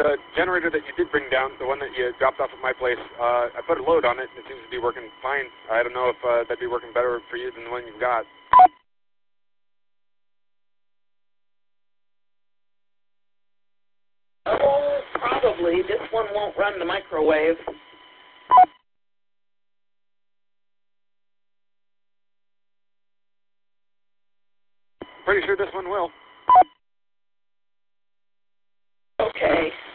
the generator that you did bring down, the one that you dropped off at my place, I put a load on it, and it seems to be working fine. I don't know if that'd be working better for you than the one you've got. Oh, probably. This one won't run the microwave. Pretty sure this one will. Okay.